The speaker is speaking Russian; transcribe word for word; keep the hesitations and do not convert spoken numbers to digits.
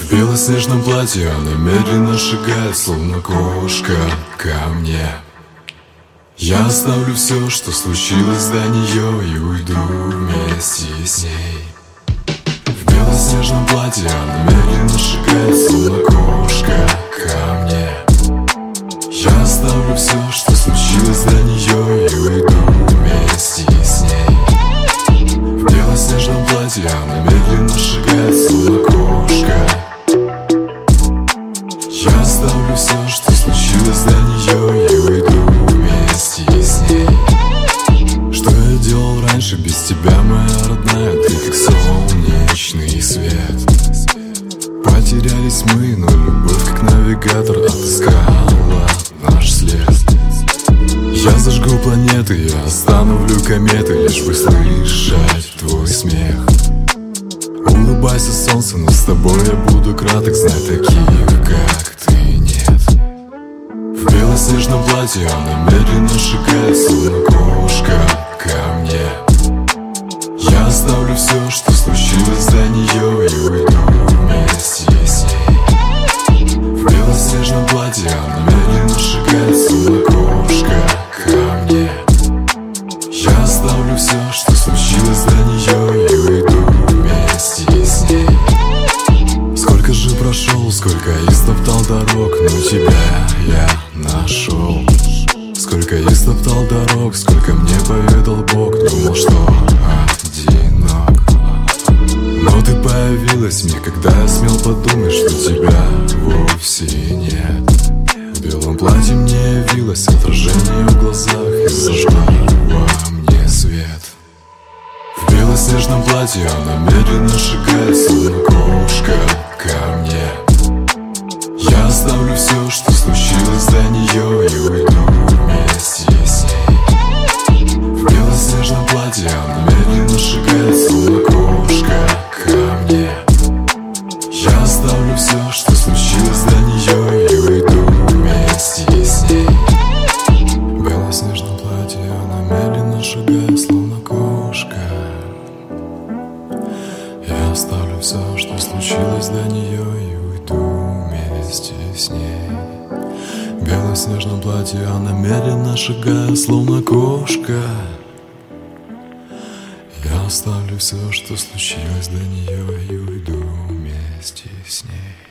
В белоснежном платье она медленно шагает, словно кошка, ко мне. Я оставлю все, что случилось до нее, и уйду вместе с ней. В белоснежном платье она медленно шагает, словно кошка, ко мне. Я оставлю все, что случилось до нее, и уйду вместе с ней. В белоснежном платье она медленно шагает, словно кошка. Я оставлю все, что случилось до нее, и уйду вместе с ней. Что я делал раньше без тебя, моя родная? Ты как солнечный свет. Потерялись мы, но любовь как навигатор отыскала наш след. Я зажгу планеты, я остановлю кометы, лишь бы слышать твой смех. Улыбайся, солнце, но с тобой я буду краток, знай, таких, как ты, нет. В белоснежном платье она медленно шагает, словно кошка, ко мне. Я оставлю все, что случилось до нее, и уйду вместе с ней. В белоснежном платье она медленно шагает, словно кошка, ко мне. Я оставлю все, что случилось до нее, и уйду вместе с ней. Сколько же прошел, сколько истоптал дорог, но тебя я нашел. Сколько истоптал дорог, сколько мне поведал Бог, думал, что одинок. Но ты появилась мне, когда я смел подумать, что тебя вовсе нет. В белом платье мне явилось отражение в глазах и зажгла во мне свет. В белоснежном платье она медленно шагает, словно кошка, ко мне. Я оставлю все, что случилось до нее, и уйду вместе с ней. В белоснежном платье она медленно шагает, словно кошка, ко мне. Я оставлю все, что случилось до нее, и уйду вместе с ней. В белоснежном платье она медленно шагает, словно кошка. Я оставлю все, что случилось до нее, и уйду вместе с ней. В белоснежном платье она медленно шагает, словно кошка. Я оставлю все, что случилось до нее, и уйду вместе с ней.